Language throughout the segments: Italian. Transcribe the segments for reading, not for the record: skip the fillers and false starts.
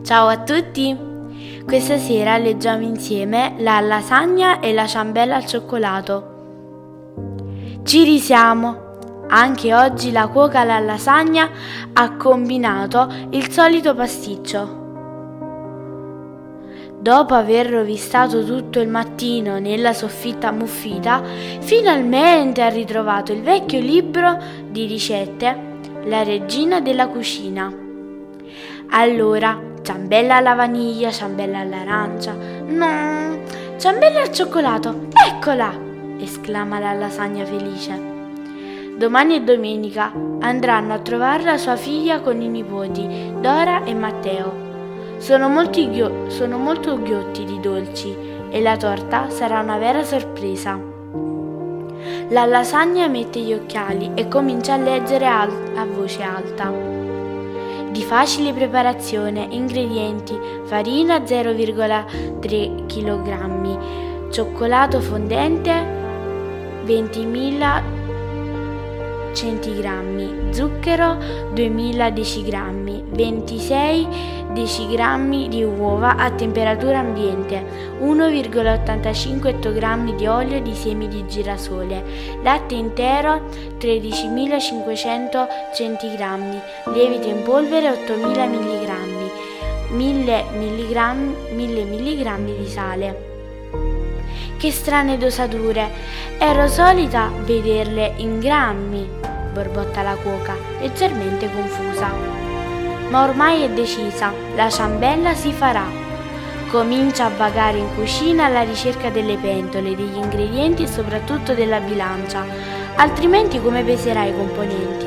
Ciao a tutti! Questa sera leggiamo insieme la lasagna e la ciambella al cioccolato. Ci risiamo! Anche oggi la cuoca alla lasagna ha combinato il solito pasticcio. Dopo aver rovistato tutto il mattino nella soffitta ammuffita, finalmente ha ritrovato il vecchio libro di ricette, La regina della cucina. Allora, ciambella alla vaniglia, ciambella all'arancia. No, ciambella al cioccolato, eccola! Esclama la lasagna felice. Domani è domenica, andranno a trovare la sua figlia con i nipoti, Dora e Matteo. Sono molto ghiotti di dolci e la torta sarà una vera sorpresa. La lasagna mette gli occhiali e comincia a leggere a voce alta. Di facile preparazione, ingredienti: farina 0,3 kg, cioccolato fondente 20.000 centigrammi, zucchero 2000 decigrammi, 26 decigrammi di uova a temperatura ambiente, 1,85 ettogrammi di olio di semi di girasole, latte intero 13.500 centigrammi, lievito in polvere 8.000 milligrammi, 1000 milligrammi di sale. Che strane dosature! Ero solita vederle in grammi, borbotta la cuoca, leggermente confusa. Ma ormai è decisa, la ciambella si farà. Comincia a vagare in cucina alla ricerca delle pentole, degli ingredienti e soprattutto della bilancia, altrimenti come peserà i componenti?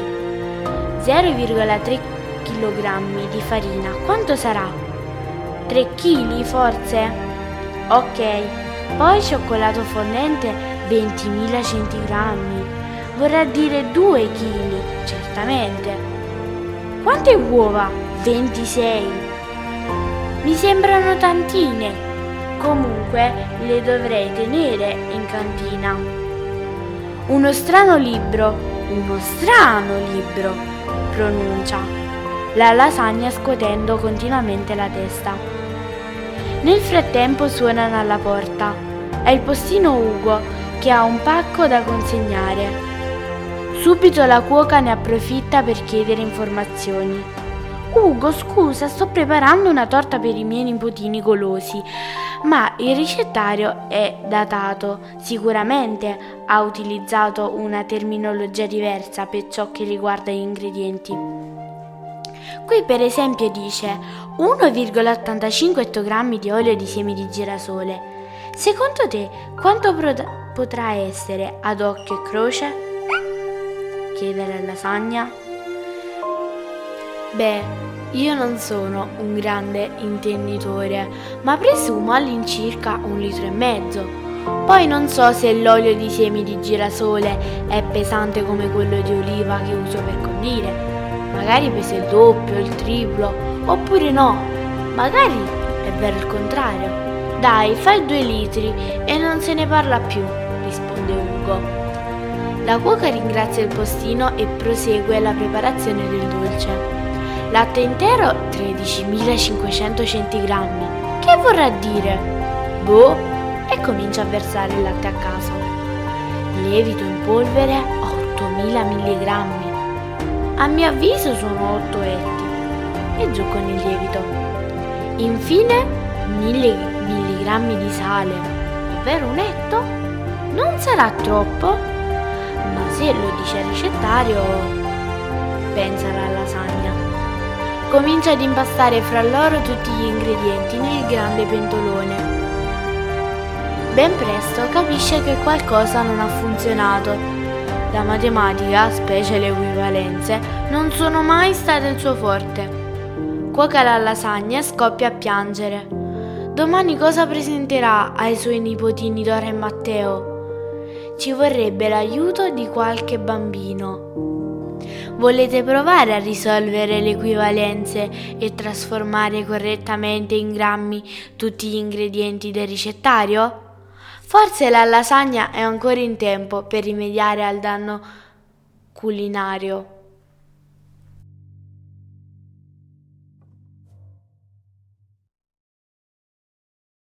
0,3 kg di farina, quanto sarà? 3 kg forse? Ok. Poi cioccolato fondente 20.000 centigrammi, vorrà dire 2 kg, certamente. Quante uova? 26. Mi sembrano tantine, comunque le dovrei tenere in cantina. Uno strano libro, pronuncia la lasagna scuotendo continuamente la testa. Nel frattempo suonano alla porta. È il postino Ugo che ha un pacco da consegnare. Subito la cuoca ne approfitta per chiedere informazioni. Ugo, scusa, sto preparando una torta per i miei nipotini golosi, ma il ricettario è datato. Sicuramente ha utilizzato una terminologia diversa per ciò che riguarda gli ingredienti. Qui per esempio dice 1,85 ettogrammi di olio di semi di girasole. Secondo te quanto potrà essere ad occhio e croce? Chiede la lasagna. Beh, io non sono un grande intenditore, ma presumo all'incirca 1,5 litri. Poi non so se l'olio di semi di girasole è pesante come quello di oliva che uso per condire. Magari pesa il doppio, il triplo, oppure no, magari è vero il contrario. Dai, fai 2 litri e non se ne parla più, risponde Ugo. La cuoca ringrazia il postino e prosegue la preparazione del dolce. Latte intero 13.500 centigrammi, che vorrà dire? Boh, e comincia a versare il latte a caso. Lievito in polvere 8.000 milligrammi. A mio avviso sono 8 etti. E giù con il lievito. Infine 1.000 milligrammi di sale. Davvero un etto? Non sarà troppo? Ma se lo dice il ricettario, pensa la lasagna. Comincia ad impastare fra loro tutti gli ingredienti nel grande pentolone. Ben presto capisce che qualcosa non ha funzionato. La matematica, specie le equivalenze, non sono mai state il suo forte. Cuoca la lasagna e scoppia a piangere. Domani cosa presenterà ai suoi nipotini Dora e Matteo? Ci vorrebbe l'aiuto di qualche bambino. Volete provare a risolvere le equivalenze e trasformare correttamente in grammi tutti gli ingredienti del ricettario? Forse la lasagna è ancora in tempo per rimediare al danno culinario.